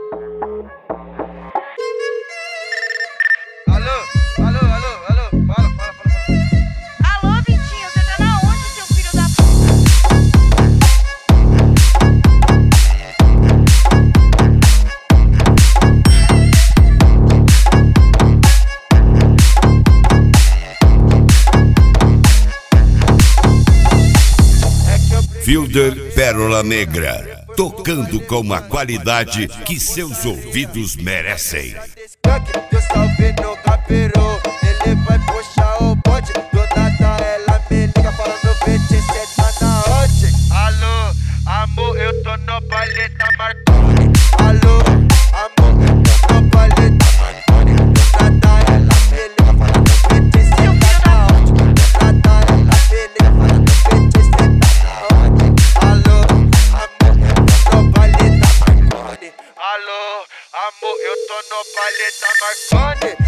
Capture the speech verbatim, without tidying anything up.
Alô, alô, alô, alô, fala, fala, fala, fala. Alô, Vitinho, você tá na onde, seu filho da p... Fielder Pérola Negra, tocando com a qualidade que seus ouvidos merecem. Deu salve no capiru, ele vai puxar o bote. Do nada ela me liga falando vinte e sete tá na onde? Alô, amor, eu tô no baile da Marconi. Alô, amor, eu tô no baile da Marconi. Do nada ela me liga falando vinte e sete tá na onde? Do nada ela me liga falando vinte e sete tá na onde? Alô, amor, eu tô no baile da Marconi. Alô, amor, eu tô no baile da Marconi.